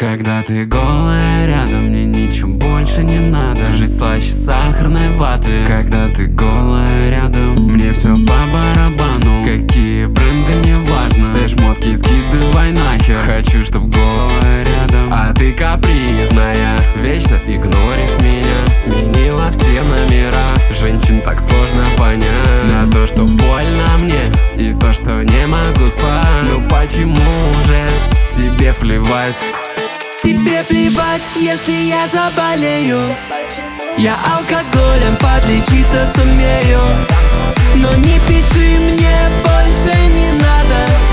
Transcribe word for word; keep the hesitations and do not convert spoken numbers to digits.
Когда ты голая рядом, мне ничего больше не надо. Жизнь слаще сахарной ваты. Когда ты голая рядом, мне все по барабану. Какие бренды, не важно. Все шмотки скидывай нахер. Хочу, чтоб голая рядом, а ты капризная. Вечно игноришь меня. Сменила все номера. Женщин так сложно понять. На то, что больно мне, и то, что не могу спать. Ну почему же тебе плевать? Тебе плевать, если я заболею. Я алкоголем подлечиться сумею. Но не пиши мне, больше не надо.